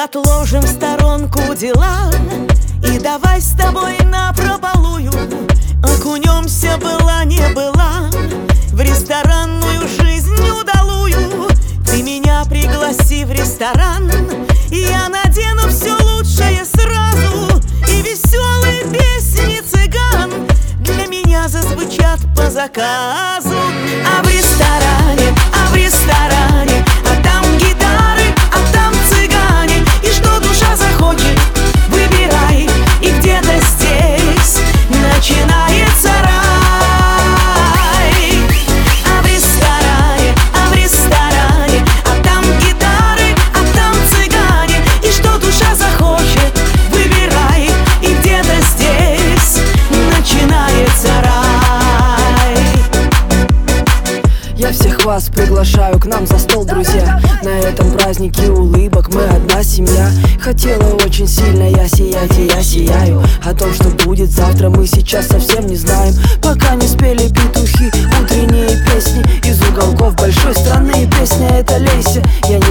отложим в сторонку дела и давай с тобой напропалую окунемся, была не была, в ресторанную жизнь удалую. Ты меня пригласи в ресторан, и я надену все лучшее сразу, и веселые песни цыган для меня зазвучат по заказу. А в ресторане, а там гитары, а там цыгане, и что душа захочет, выбирай, и где-то здесь начинается рай. А в ресторане, а там гитары, а там цыгане, и что душа захочет, выбирай, и где-то здесь начинается рай. Я всех вас приглашаю к нам за стол, друзья. На этом празднике улыбок мы одна семья. Хотела очень сильно я сиять, и я сияю. О том, что будет завтра, мы сейчас совсем не знаем. Пока не спели петухи утренние песни из уголков большой страны. Песня эта лейся, я